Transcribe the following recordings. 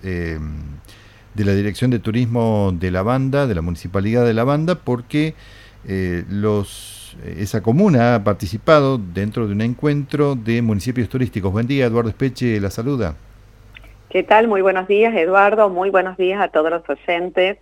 de la Dirección de Turismo de La Banda, de la Municipalidad de La Banda, porque esa comuna ha participado dentro de un encuentro de municipios turísticos. Buen día, Eduardo Espeche, la saluda. ¿Qué tal? Muy buenos días, Eduardo. Muy buenos días a todos los oyentes.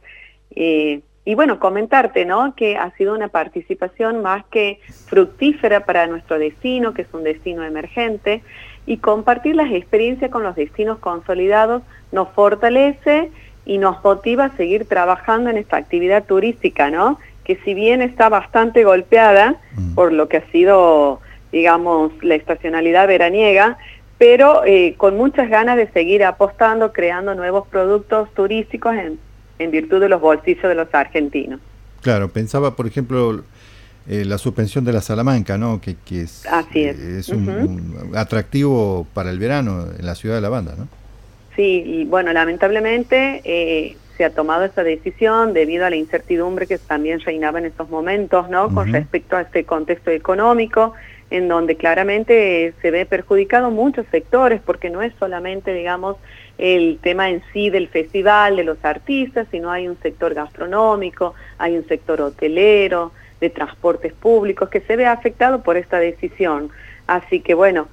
Y bueno, comentarte, ¿no?, que ha sido una participación más que fructífera para nuestro destino, que es un destino emergente, y compartir las experiencias con los destinos consolidados nos fortalece y nos motiva a seguir trabajando en esta actividad turística, ¿no?, que si bien está bastante golpeada por lo que ha sido, digamos, la estacionalidad veraniega, pero con muchas ganas de seguir apostando, creando nuevos productos turísticos en virtud de los bolsillos de los argentinos. Claro, pensaba, por ejemplo, la suspensión de la Salamanca, ¿no?, que Así es. es un atractivo para el verano en la ciudad de La Banda, ¿no? Sí, y bueno, lamentablemente se ha tomado esa decisión debido a la incertidumbre que también reinaba en estos momentos, ¿no?, con respecto a este contexto económico, en donde claramente se ve perjudicado muchos sectores, porque no es solamente, digamos, el tema en sí del festival, de los artistas, sino hay un sector gastronómico, hay un sector hotelero, de transportes públicos, que se ve afectado por esta decisión. Así que bueno,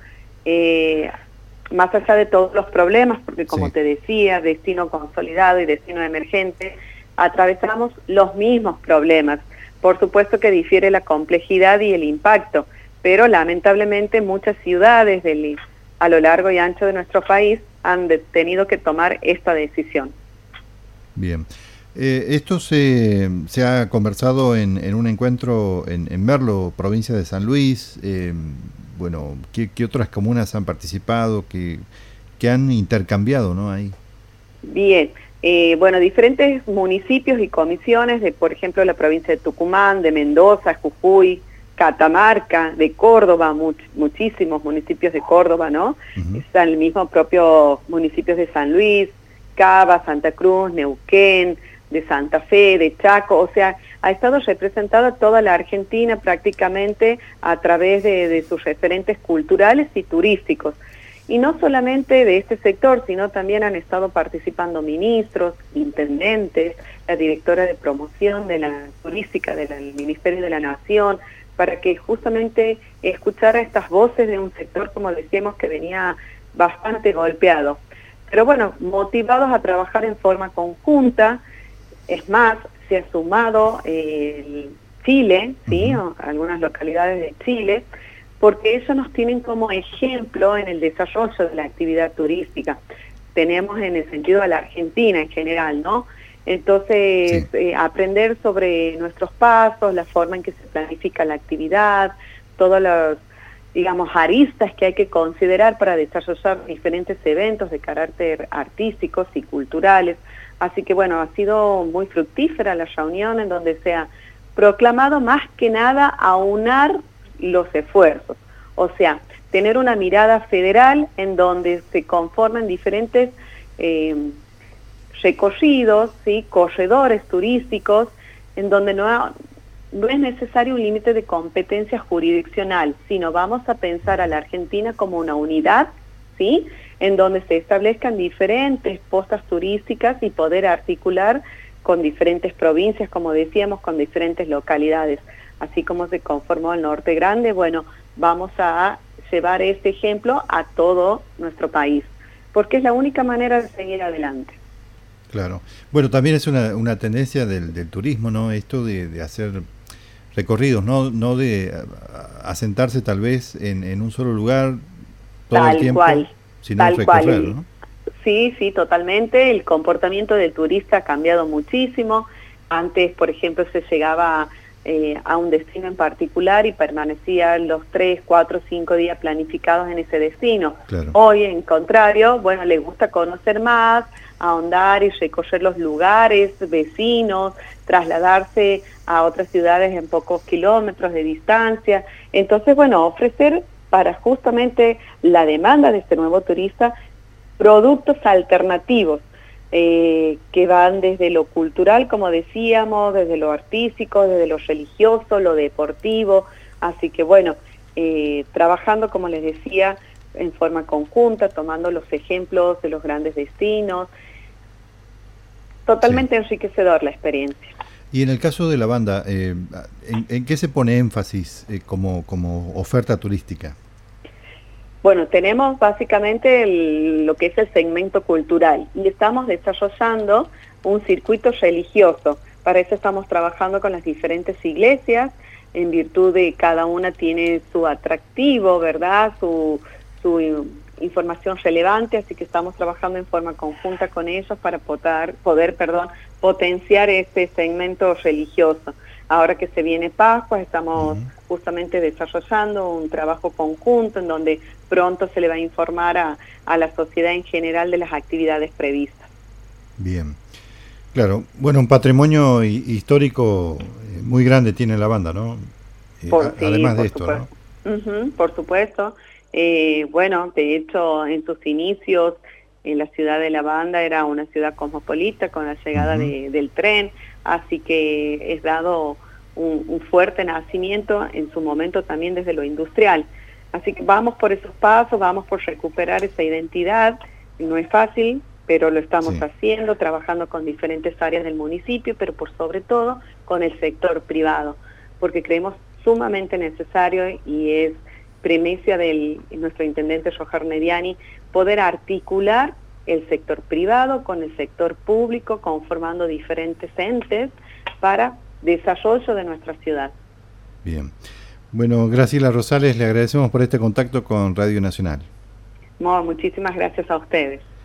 más allá de todos los problemas, porque como te decía, destino consolidado y destino emergente, atravesamos los mismos problemas. Por supuesto que difiere la complejidad y el impacto, pero lamentablemente muchas ciudades a lo largo y ancho de nuestro país han tenido que tomar esta decisión. Bien. Esto se ha conversado en un encuentro en Merlo, provincia de San Luis. Bueno, ¿qué otras comunas han participado, que han intercambiado, ¿no?, ahí? Bien, bueno, diferentes municipios y comisiones de, por ejemplo, la provincia de Tucumán, de Mendoza, Jujuy, Catamarca, de Córdoba, muchísimos municipios de Córdoba, ¿no? Están el mismo propio municipios de San Luis, Cava, Santa Cruz, Neuquén, de Santa Fe, de Chaco, o sea, ha estado representada toda la Argentina prácticamente a través de sus referentes culturales y turísticos. Y no solamente de este sector, sino también han estado participando ministros, intendentes, la directora de promoción de la turística del Ministerio de la Nación, para que justamente escuchara estas voces de un sector, como decíamos, que venía bastante golpeado. Pero bueno, motivados a trabajar en forma conjunta. Es más, se ha sumado Chile, ¿sí?, algunas localidades de Chile, porque ellos nos tienen como ejemplo en el desarrollo de la actividad turística. Tenemos en el sentido a la Argentina en general, ¿no? Entonces, aprender sobre nuestros pasos, la forma en que se planifica la actividad, todas las, digamos, aristas que hay que considerar para desarrollar diferentes eventos de carácter artísticos y culturales. Así que bueno, ha sido muy fructífera la reunión, en donde se ha proclamado más que nada aunar los esfuerzos, o sea, tener una mirada federal en donde se conforman diferentes recorridos, ¿sí?, corredores turísticos, en donde no es necesario un límite de competencia jurisdiccional, sino vamos a pensar a la Argentina como una unidad, ¿sí?, en donde se establezcan diferentes postas turísticas y poder articular con diferentes provincias, como decíamos, con diferentes localidades. Así como se conformó el Norte Grande, bueno, vamos a llevar este ejemplo a todo nuestro país, porque es la única manera de seguir adelante. Claro. Bueno, también es una tendencia del turismo, ¿no?, esto de hacer recorridos, no de asentarse tal vez en un solo lugar todo el tiempo, sino recorrer, ¿no? Sí, sí, totalmente. El comportamiento del turista ha cambiado muchísimo. Antes, por ejemplo, se llegaba a un destino en particular y permanecía los 3, 4, 5 días planificados en ese destino. Claro. Hoy, en contrario, bueno, le gusta conocer más, ahondar y recorrer los lugares vecinos, trasladarse a otras ciudades en pocos kilómetros de distancia. Entonces, bueno, ofrecer para justamente la demanda de este nuevo turista productos alternativos que van desde lo cultural, como decíamos, desde lo artístico, desde lo religioso, lo deportivo. Así que bueno, trabajando, como les decía, en forma conjunta, tomando los ejemplos de los grandes destinos, totalmente enriquecedor la experiencia. Y en el caso de la banda, ¿en qué se pone énfasis como oferta turística? Bueno, tenemos básicamente lo que es el segmento cultural y estamos desarrollando un circuito religioso. Para eso estamos trabajando con las diferentes iglesias, en virtud de cada una tiene su atractivo, ¿verdad? Su información relevante, así que estamos trabajando en forma conjunta con ellos para poder potenciar este segmento religioso. Ahora que se viene Pascua, estamos justamente desarrollando un trabajo conjunto en donde pronto se le va a informar a la sociedad en general de las actividades previstas. Bien, claro. Bueno, un patrimonio histórico muy grande tiene la banda, ¿no? Además de esto, supuesto. ¿No? Por supuesto. Bueno, de hecho, en sus inicios, la ciudad de La Banda era una ciudad cosmopolita con la llegada del tren, así que es dado un fuerte nacimiento en su momento también desde lo industrial. Así que vamos por esos pasos, vamos por recuperar esa identidad. No es fácil, pero lo estamos haciendo, trabajando con diferentes áreas del municipio, pero por sobre todo con el sector privado, porque creemos sumamente necesario y es premisa de nuestro intendente Rojar Mediani poder articular el sector privado con el sector público, conformando diferentes entes para desarrollo de nuestra ciudad. Bien. Bueno, Graciela Rosales, le agradecemos por este contacto con Radio Nacional. Muchísimas gracias a ustedes.